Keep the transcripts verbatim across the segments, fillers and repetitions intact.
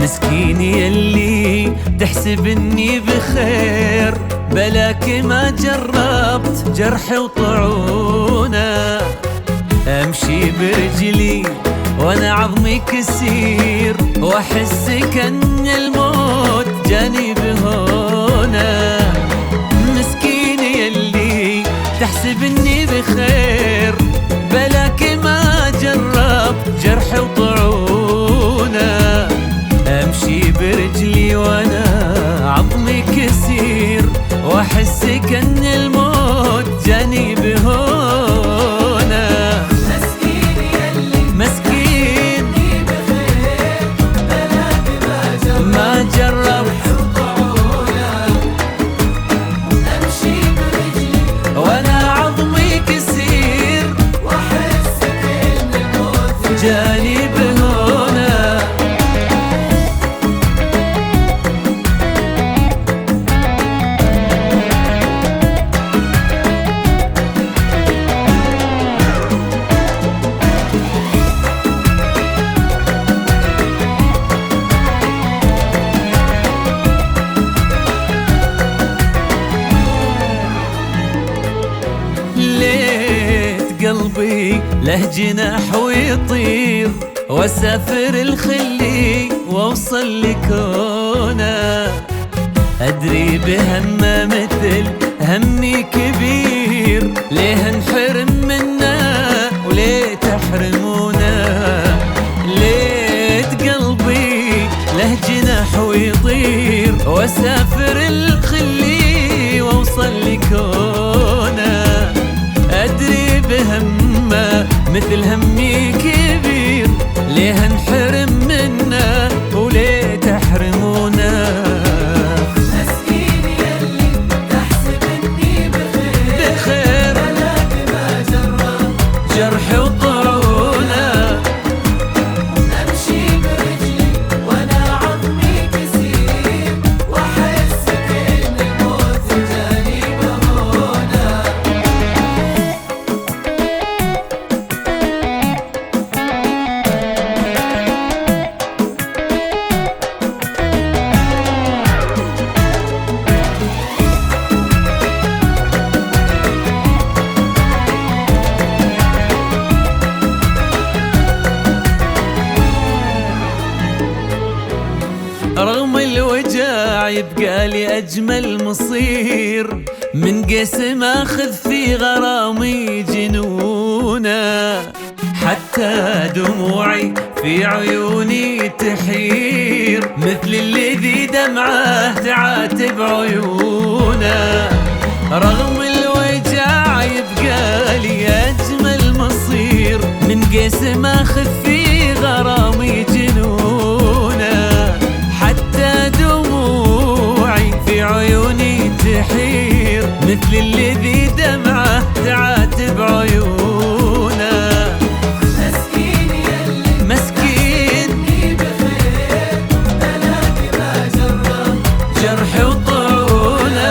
مسكين يلي تحسب اني بخير، بلاك ما جربت جرح وطعونه. امشي برجلي وانا عظمي كسير، واحس كأن الموت جاني بهونه. مسكين يلي تحسب اني بخير، بلاك ما جربت جرح وطعونه. امشي برجلي وانا عظمي كسير، واحس كأن الموت جاني بهونه. مسكين يلي مسكين بخير، بلاك ما جربت امشي برجلي وانا عظمي كسير، واحس كأن الموت جاني بهونه. ليت قلبي له جناح ويطير، واسافر الخلي واوصل لكونه. ادري بهمه مثل همي كبير، ليه انحرم منه وليه تحرمونه. ليت قلبي له جناح ويطير، واسافر الخلي واوصل لكونه. أدري بهمه مثل همي كبير، ليه انحرم منه وليه تحرمونه. مسكين يلي تحسب اني بخير، بخير بلاك ما جرب جرح وطعونه. امشي برجلي وانا عظمي كسير، واحس كأن الموت جاني بهونه. رغم الوجع يبقى لي أجمل مصير، من قسم أخذ في غرامي جنونه. حتى دموعي في عيوني تحير، مثل الذي دمعه تعاتب عيونه. رغم الوجع يبقى لي أجمل مصير، من قسم أخذ في غرامي جنونه. حتى دموعي في عيوني تحير، مثل الذي دمعه تعاتب عيونه. مسكين يلي مسكين بخير، بلاك ما جرب جرح وطعونه.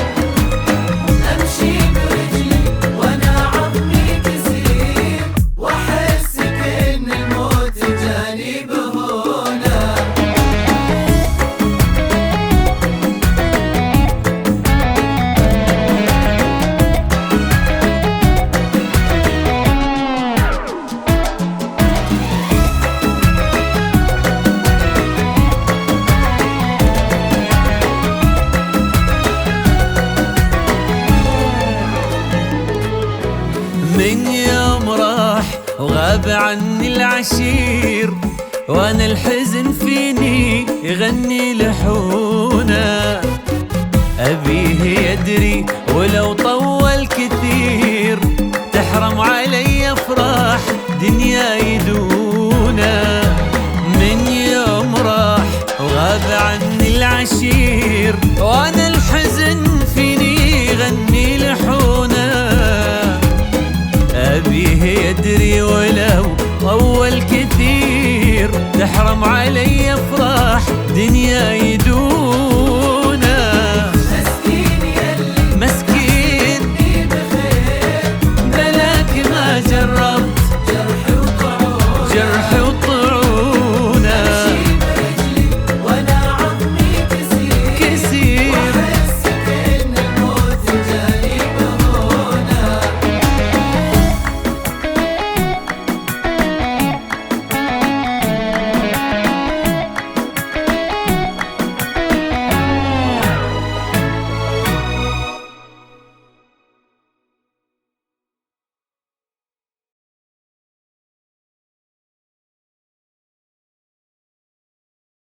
امشي برجلي وانا عظمي كسير، واحس كأن الموت جاني بهونه. من يوم راح وغاب عني العشير، وانا الحزن فيني يغني لحونه. ابيه يدري ولو طول كثير، تحرم علي افراح دنيا يدونه. من يوم راح وغاب عني العشير، وانا الحزن فيني يغني لحونه. أبيه يدري ولو طول كثير، تحرم علي أفراح دنيا يدوم.